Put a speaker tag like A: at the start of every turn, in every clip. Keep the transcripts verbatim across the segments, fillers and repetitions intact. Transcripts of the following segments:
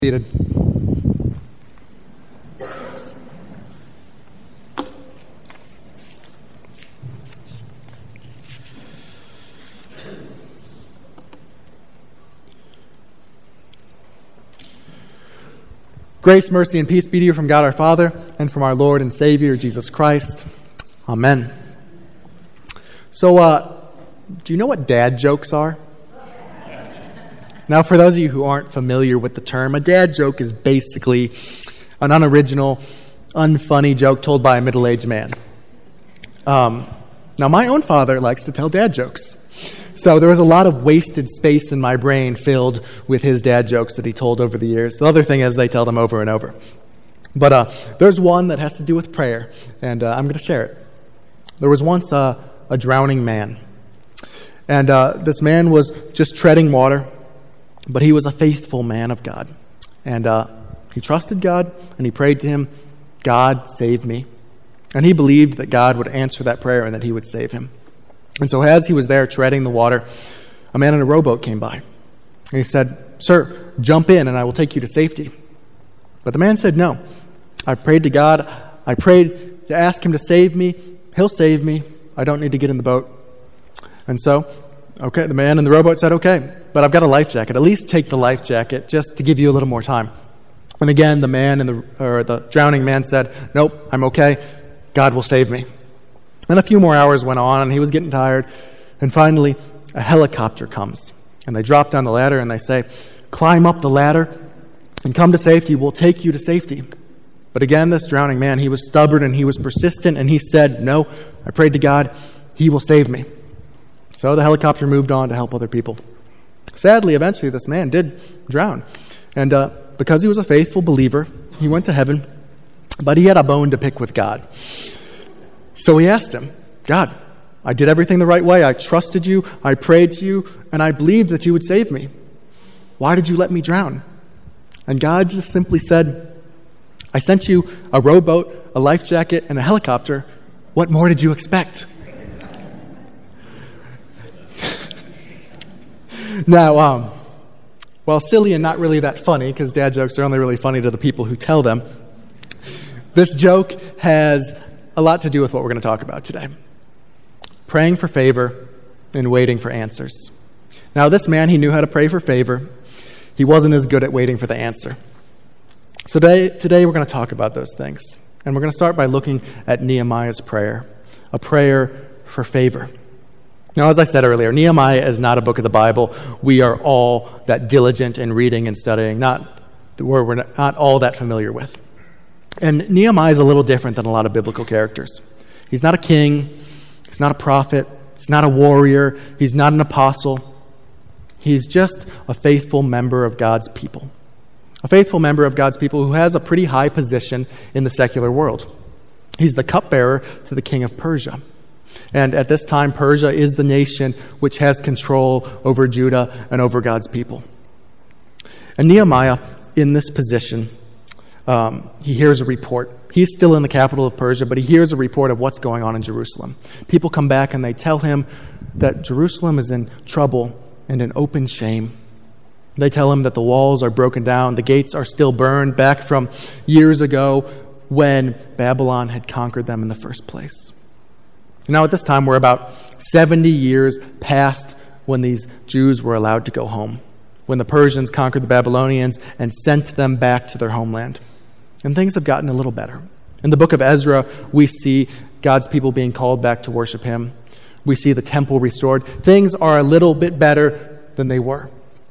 A: Seated. Grace, mercy, and peace be to you from God our Father and from our Lord and Savior, Jesus Christ. Amen. So, uh, do you know what dad jokes are? Now, for those of you who aren't familiar with the term, a dad joke is basically an unoriginal, unfunny joke told by a middle-aged man. Um, now, my own father likes to tell dad jokes. So there was a lot of wasted space in my brain filled with his dad jokes that he told over the years. The other thing is they tell them over and over. But uh, there's one that has to do with prayer, and uh, I'm going to share it. There was once uh, a drowning man. And uh, this man was just treading water, but he was a faithful man of God. And uh, he trusted God, and he prayed to him, God, save me. And he believed that God would answer that prayer and that he would save him. And so as he was there treading the water, a man in a rowboat came by. And he said, Sir, jump in and I will take you to safety. But the man said, No. I prayed to God. I prayed to ask him to save me. He'll save me. I don't need to get in the boat. And so, okay, the man in the rowboat said, Okay, but I've got a life jacket. At least take the life jacket just to give you a little more time. And again, the man in the or the drowning man said, Nope, I'm okay. God will save me. And a few more hours went on, and he was getting tired. And finally, a helicopter comes. And they drop down the ladder, and they say, Climb up the ladder and come to safety. We'll take you to safety. But again, this drowning man, he was stubborn, and he was persistent, and he said, No, I prayed to God. He will save me. So the helicopter moved on to help other people. Sadly, eventually, this man did drown. And uh, because he was a faithful believer, he went to heaven, but he had a bone to pick with God. So he asked him, God, I did everything the right way. I trusted you, I prayed to you, and I believed that you would save me. Why did you let me drown? And God just simply said, I sent you a rowboat, a life jacket, and a helicopter. What more did you expect? Now, um, while silly and not really that funny, because dad jokes are only really funny to the people who tell them, this joke has a lot to do with what we're going to talk about today. Praying for favor and waiting for answers. Now, this man, he knew how to pray for favor. He wasn't as good at waiting for the answer. So today, today we're going to talk about those things. And we're going to start by looking at Nehemiah's prayer, a prayer for favor. Now, as I said earlier, Nehemiah is not a book of the Bible we are all that diligent in reading and studying, not where we're not all that familiar with. And Nehemiah is a little different than a lot of biblical characters. He's not a king. He's not a prophet. He's not a warrior. He's not an apostle. He's just a faithful member of God's people. A faithful member of God's people who has a pretty high position in the secular world. He's the cupbearer to the king of Persia. And at this time, Persia is the nation which has control over Judah and over God's people. And Nehemiah, in this position, um, he hears a report. He's still in the capital of Persia, but he hears a report of what's going on in Jerusalem. People come back and they tell him that Jerusalem is in trouble and in open shame. They tell him that the walls are broken down, the gates are still burned back from years ago when Babylon had conquered them in the first place. Now, at this time, we're about seventy years past when these Jews were allowed to go home, when the Persians conquered the Babylonians and sent them back to their homeland. And things have gotten a little better. In the book of Ezra, we see God's people being called back to worship him. We see the temple restored. Things are a little bit better than they were.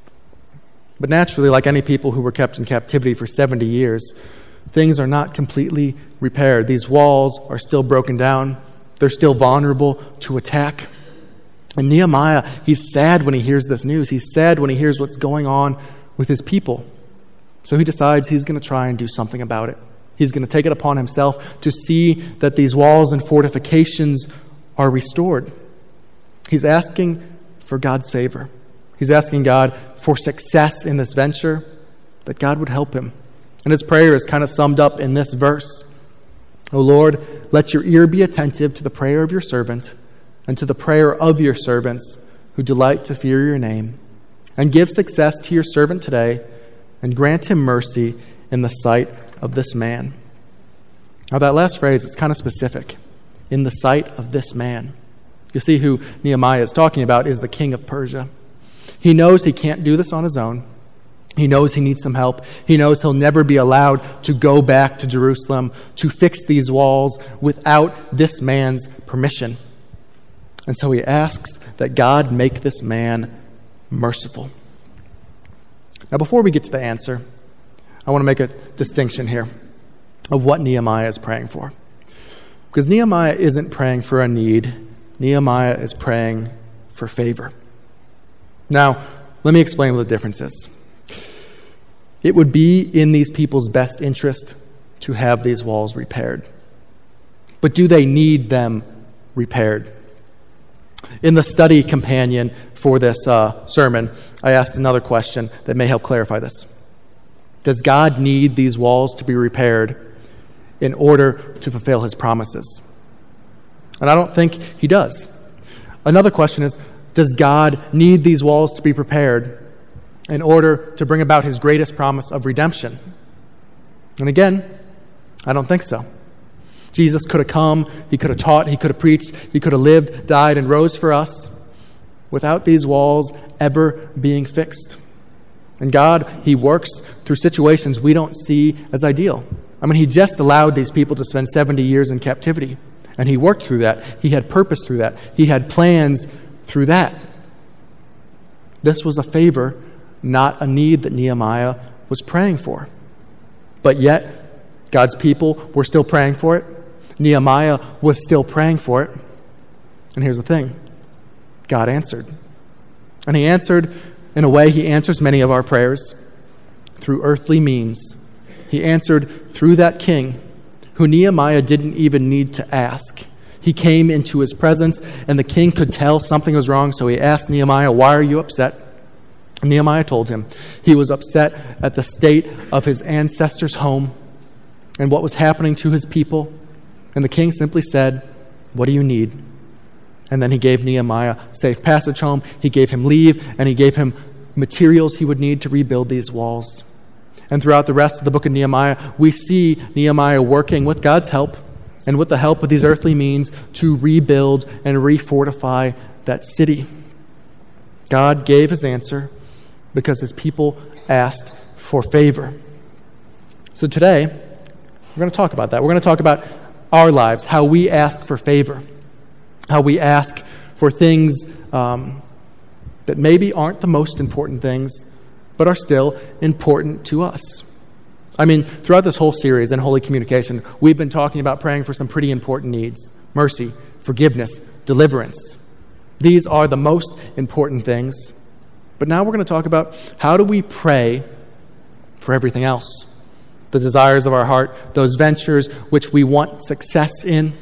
A: But naturally, like any people who were kept in captivity for seventy years, things are not completely repaired. These walls are still broken down. They're still vulnerable to attack. And Nehemiah, he's sad when he hears this news. He's sad when he hears what's going on with his people. So he decides he's going to try and do something about it. He's going to take it upon himself to see that these walls and fortifications are restored. He's asking for God's favor. He's asking God for success in this venture, that God would help him. And his prayer is kind of summed up in this verse. O Lord, let your ear be attentive to the prayer of your servant and to the prayer of your servants who delight to fear your name. And give success to your servant today and grant him mercy in the sight of this man. Now that last phrase, it's kind of specific. In the sight of this man. You see, who Nehemiah is talking about is the king of Persia. He knows he can't do this on his own. He knows he needs some help. He knows he'll never be allowed to go back to Jerusalem to fix these walls without this man's permission. And so he asks that God make this man merciful. Now, before we get to the answer, I want to make a distinction here of what Nehemiah is praying for. Because Nehemiah isn't praying for a need. Nehemiah is praying for favor. Now, let me explain what the difference is. It would be in these people's best interest to have these walls repaired. But do they need them repaired? In the study companion for this uh, sermon, I asked another question that may help clarify this. Does God need these walls to be repaired in order to fulfill his promises? And I don't think he does. Another question is, does God need these walls to be prepared in order to bring about his greatest promise of redemption? And again, I don't think so. Jesus could have come, he could have taught, he could have preached, he could have lived, died, and rose for us without these walls ever being fixed. And God, he works through situations we don't see as ideal. I mean, he just allowed these people to spend seventy years in captivity, and he worked through that. He had purpose through that. He had plans through that. This was a favor, not a need that Nehemiah was praying for. But yet, God's people were still praying for it. Nehemiah was still praying for it. And here's the thing. God answered. And he answered in a way he answers many of our prayers, through earthly means. He answered through that king who Nehemiah didn't even need to ask. He came into his presence, and the king could tell something was wrong, so he asked Nehemiah, "Why are you upset?" And Nehemiah told him he was upset at the state of his ancestors' home and what was happening to his people. And the king simply said, "What do you need?" And then he gave Nehemiah safe passage home. He gave him leave, and he gave him materials he would need to rebuild these walls. And throughout the rest of the book of Nehemiah, we see Nehemiah working with God's help and with the help of these earthly means to rebuild and refortify that city. God gave his answer because his people asked for favor. So today, we're going to talk about that. We're going to talk about our lives, how we ask for favor, how we ask for things um, that maybe aren't the most important things, but are still important to us. I mean, throughout this whole series in Holy Communication, we've been talking about praying for some pretty important needs: mercy, forgiveness, deliverance. These are the most important things. But now we're going to talk about how do we pray for everything else? The desires of our heart, those ventures which we want success in.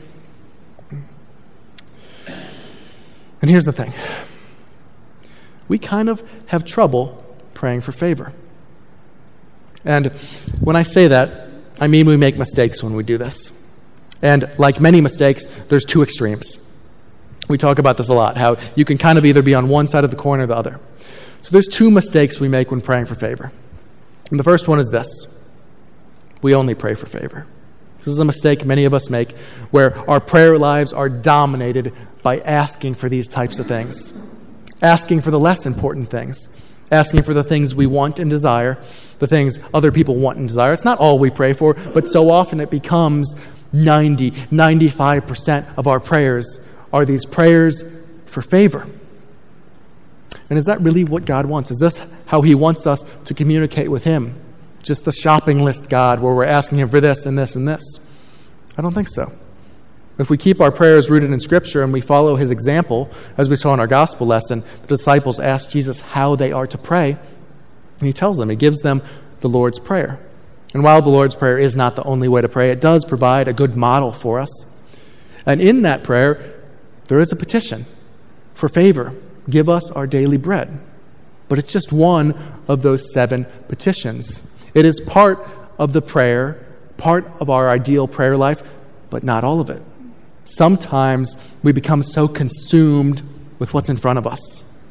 A: And here's the thing. We kind of have trouble praying for favor. And when I say that, I mean we make mistakes when we do this. And like many mistakes, there's two extremes. We talk about this a lot, how you can kind of either be on one side of the coin or the other. So there's two mistakes we make when praying for favor. And the first one is this. We only pray for favor. This is a mistake many of us make, where our prayer lives are dominated by asking for these types of things. Asking for the less important things. Asking for the things we want and desire, the things other people want and desire. It's not all we pray for, but so often it becomes ninety, ninety-five percent of our prayers are these prayers for favor. And is that really what God wants? Is this how he wants us to communicate with him? Just the shopping list God where we're asking him for this and this and this? I don't think so. If we keep our prayers rooted in Scripture and we follow his example, as we saw in our gospel lesson, the disciples asked Jesus how they are to pray, and he tells them, he gives them the Lord's Prayer. And while the Lord's Prayer is not the only way to pray, it does provide a good model for us. And in that prayer, there is a petition for favor. Give us our daily bread. But it's just one of those seven petitions. It is part of the prayer, part of our ideal prayer life, but not all of it. Sometimes we become so consumed with what's in front of us,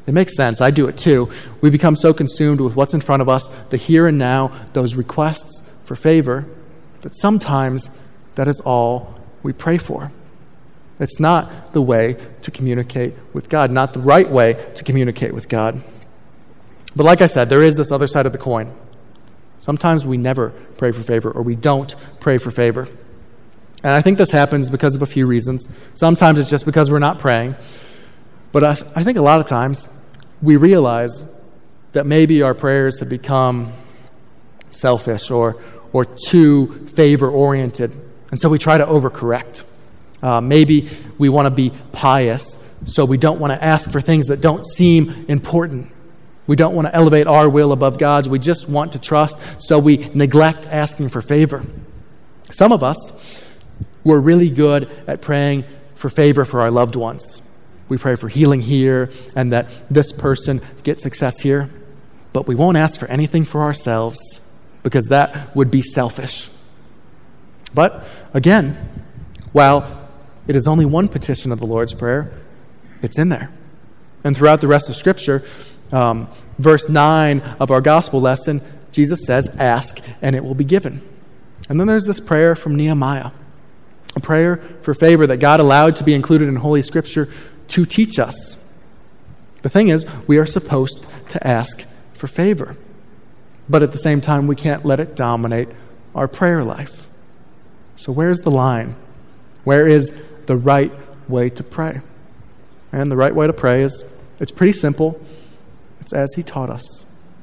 A: It makes sense. I do it too. We become so consumed with what's in front of us, the here and now, those requests for favor, that sometimes that is all we pray for. It's not the way to communicate with God, not the right way to communicate with God. But like I said, there is this other side of the coin. Sometimes we never pray for favor, or we don't pray for favor. And I think this happens because of a few reasons. Sometimes it's just because we're not praying. But I, I think a lot of times we realize that maybe our prayers have become selfish or or too favor-oriented. And so we try to overcorrect. Uh, maybe we want to be pious, so we don't want to ask for things that don't seem important. We don't want to elevate our will above God's. We just want to trust, so we neglect asking for favor. Some of us, we're really good at praying for favor for our loved ones. We pray for healing here and that this person gets success here, but we won't ask for anything for ourselves because that would be selfish. But again, while it is only one petition of the Lord's Prayer, it's in there. And throughout the rest of Scripture, um, verse nine of our gospel lesson, Jesus says, ask and it will be given. And then there's this prayer from Nehemiah, a prayer for favor that God allowed to be included in Holy Scripture to teach us. The thing is, we are supposed to ask for favor. But at the same time, we can't let it dominate our prayer life. So where's the line? Where is the right way to pray? And the right way to pray is, it's pretty simple. It's as He taught us.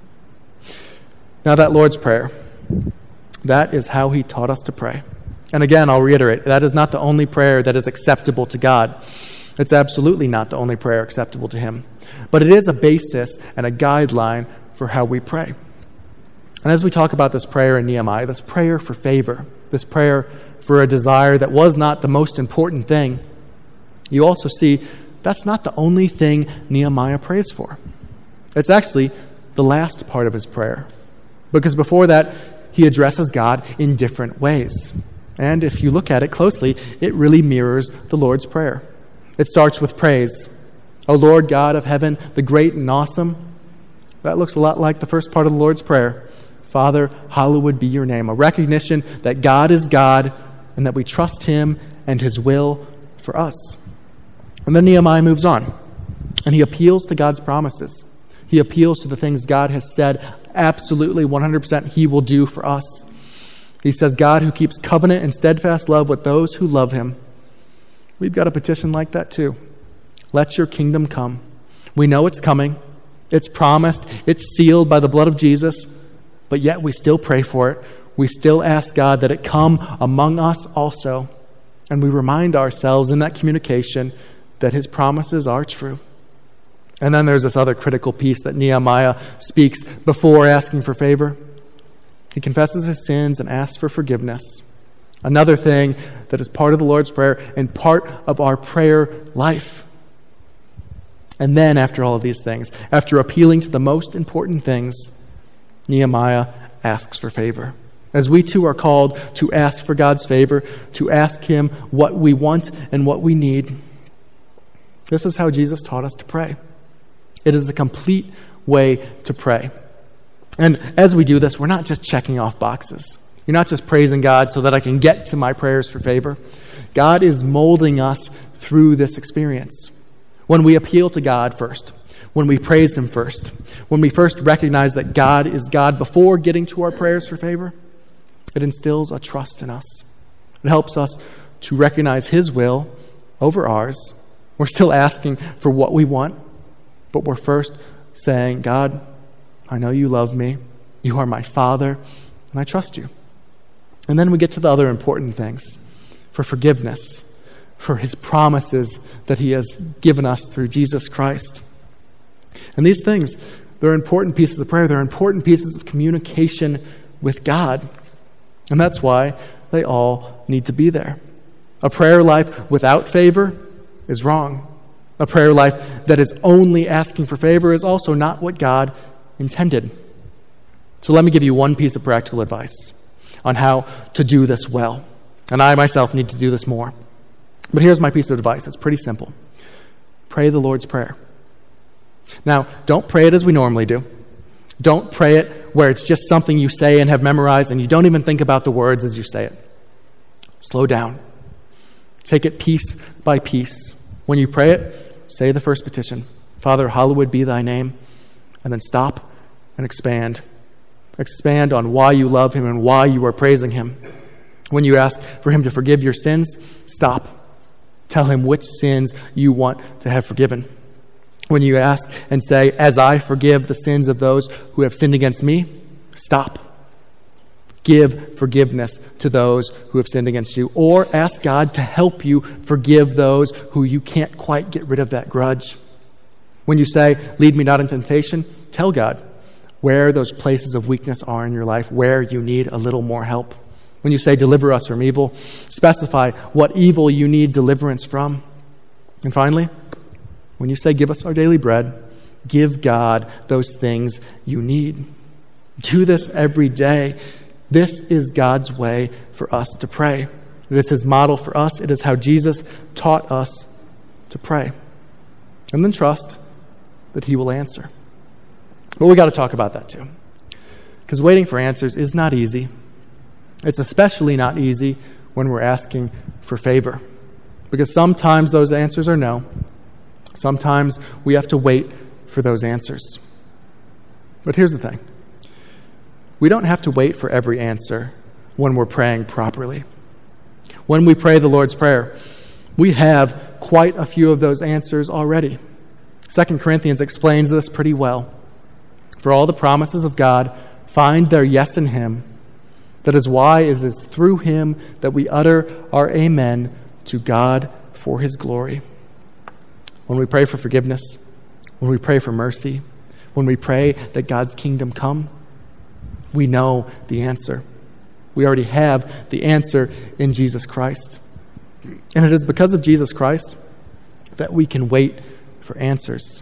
A: Now that Lord's Prayer, that is how He taught us to pray. And again, I'll reiterate, that is not the only prayer that is acceptable to God. It's absolutely not the only prayer acceptable to Him. But it is a basis and a guideline for how we pray. And as we talk about this prayer in Nehemiah, this prayer for favor, this prayer for a desire that was not the most important thing, you also see that's not the only thing Nehemiah prays for. It's actually the last part of his prayer. Because before that, he addresses God in different ways. And if you look at it closely, it really mirrors the Lord's Prayer. It starts with praise. O Lord God of heaven, the great and awesome. That looks a lot like the first part of the Lord's Prayer. Father, hallowed be your name. A recognition that God is God and that we trust Him and His will for us. And then Nehemiah moves on. And he appeals to God's promises. He appeals to the things God has said absolutely one hundred percent He will do for us. He says, God who keeps covenant and steadfast love with those who love Him. We've got a petition like that too. Let your kingdom come. We know it's coming. It's promised. It's sealed by the blood of Jesus. But yet we still pray for it. We still ask God that it come among us also. And we remind ourselves in that communication that His promises are true. And then there's this other critical piece that Nehemiah speaks before asking for favor. He confesses his sins and asks for forgiveness. Another thing that is part of the Lord's Prayer and part of our prayer life. And then after all of these things, after appealing to the most important things, Nehemiah asks for favor. As we too are called to ask for God's favor, to ask Him what we want and what we need. This is how Jesus taught us to pray. It is a complete way to pray. And as we do this, we're not just checking off boxes. You're not just praising God so that I can get to my prayers for favor. God is molding us through this experience. When we appeal to God first, when we praise Him first, when we first recognize that God is God before getting to our prayers for favor, it instills a trust in us. It helps us to recognize His will over ours. We're still asking for what we want, but we're first saying, God, I know you love me. You are my Father, and I trust you. And then we get to the other important things, for forgiveness, for His promises that He has given us through Jesus Christ. And these things, they're important pieces of prayer. They're important pieces of communication with God. And that's why they all need to be there. A prayer life without favor is wrong. A prayer life that is only asking for favor is also not what God intended. So let me give you one piece of practical advice on how to do this well. And I myself need to do this more. But here's my piece of advice. It's pretty simple. Pray the Lord's Prayer. Now, don't pray it as we normally do. Don't pray it where it's just something you say and have memorized and you don't even think about the words as you say it. Slow down. Take it piece by piece. When you pray it, say the first petition, Father, hallowed be thy name, and then stop and expand. Expand on why you love him and why you are praising him. When you ask for him to forgive your sins, stop. Tell him which sins you want to have forgiven. When you ask and say, as I forgive the sins of those who have sinned against me, stop. Give forgiveness to those who have sinned against you. Or ask God to help you forgive those who you can't quite get rid of that grudge. When you say, lead me not into temptation, tell God where those places of weakness are in your life, where you need a little more help. When you say, deliver us from evil, specify what evil you need deliverance from. And finally, when you say, give us our daily bread, give God those things you need. Do this every day. This is God's way for us to pray. It is his model for us. It is how Jesus taught us to pray. And then trust that he will answer. But we got to talk about that too. Because waiting for answers is not easy. It's especially not easy when we're asking for favor. Because sometimes those answers are no. Sometimes we have to wait for those answers. But here's the thing. We don't have to wait for every answer when we're praying properly. When we pray the Lord's Prayer, we have quite a few of those answers already. Second Corinthians explains this pretty well. For all the promises of God find their yes in him. That is why it is through him that we utter our amen to God for his glory. When we pray for forgiveness, when we pray for mercy, when we pray that God's kingdom come, we know the answer. We already have the answer in Jesus Christ. And it is because of Jesus Christ that we can wait for answers.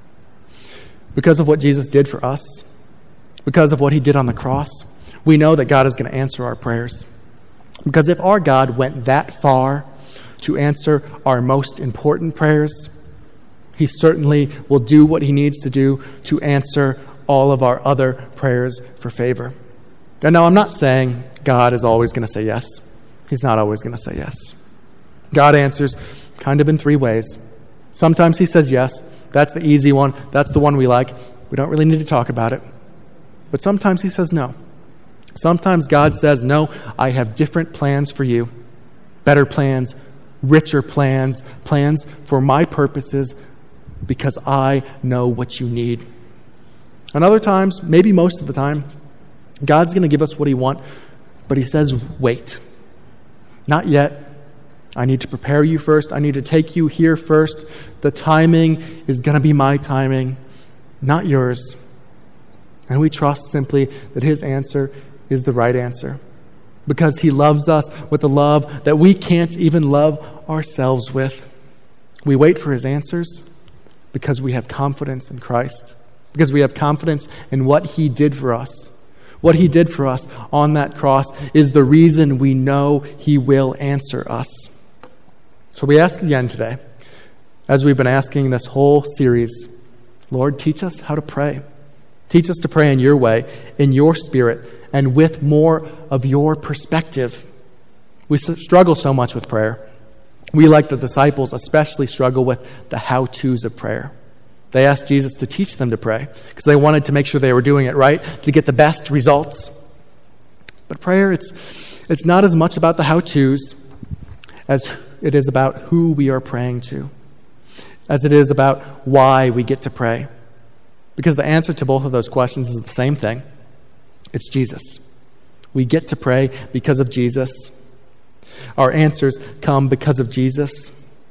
A: Because of what Jesus did for us, because of what he did on the cross, we know that God is going to answer our prayers. Because if our God went that far to answer our most important prayers, he certainly will do what he needs to do to answer all of our other prayers for favor. And now I'm not saying God is always going to say yes. He's not always going to say yes. God answers kind of in three ways. Sometimes he says yes. That's the easy one. That's the one we like. We don't really need to talk about it. But sometimes he says no. Sometimes God says, no, I have different plans for you. Better plans, richer plans, plans for my purposes, because I know what you need. And other times, maybe most of the time, God's going to give us what he wants, but he says, wait. Not yet. I need to prepare you first. I need to take you here first. The timing is going to be my timing, not yours. And we trust simply that his answer is the right answer, because he loves us with a love that we can't even love ourselves with. We wait for his answers because we have confidence in Christ, because we have confidence in what he did for us. What he did for us on that cross is the reason we know he will answer us. So we ask again today, as we've been asking this whole series, Lord, teach us how to pray. Teach us to pray in your way, in your spirit, and with more of your perspective. We struggle so much with prayer. We, like the disciples, especially struggle with the how-tos of prayer. They asked Jesus to teach them to pray because they wanted to make sure they were doing it right to get the best results. But prayer, it's, it's not as much about the how-tos as it is about who we are praying to, as it is about why we get to pray. Because the answer to both of those questions is the same thing. It's Jesus. We get to pray because of Jesus. Our answers come because of Jesus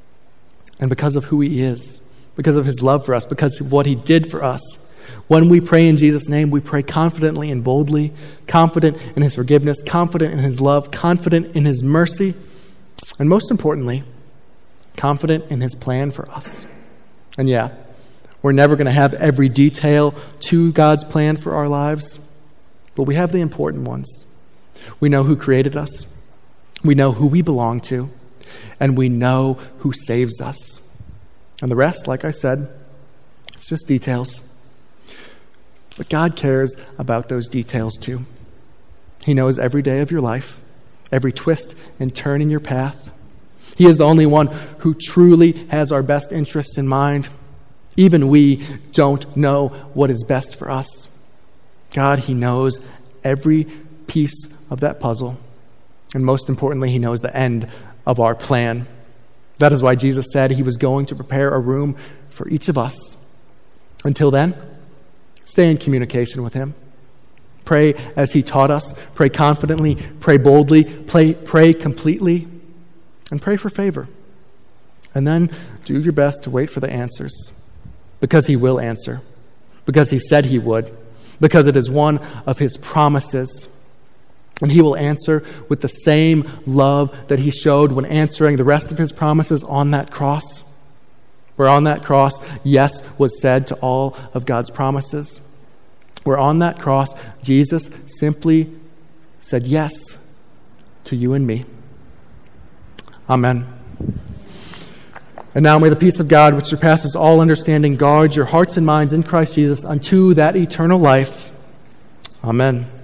A: and because of who he is, because of his love for us, because of what he did for us. When we pray in Jesus' name, we pray confidently and boldly, confident in his forgiveness, confident in his love, confident in his mercy, and most importantly, confident in his plan for us. And yeah, we're never going to have every detail to God's plan for our lives, but we have the important ones. We know who created us. We know who we belong to. And we know who saves us. And the rest, like I said, It's just details. But God cares about those details too. He knows every day of your life, every twist and turn in your path. He is the only one who truly has our best interests in mind. Even we don't know what is best for us. God, He knows every piece of that puzzle. And most importantly, He knows the end of our plan. That is why Jesus said He was going to prepare a room for each of us. Until then, stay in communication with Him. Pray as He taught us. Pray confidently. Pray boldly. Pray, pray completely. And pray for favor. And then do your best to wait for the answers. Because He will answer. Because He said He would. Because it is one of His promises. And He will answer with the same love that He showed when answering the rest of His promises on that cross. Where on that cross, yes was said to all of God's promises. Where on that cross, Jesus simply said yes to you and me. Amen. And now may the peace of God, which surpasses all understanding, guard your hearts and minds in Christ Jesus unto that eternal life. Amen.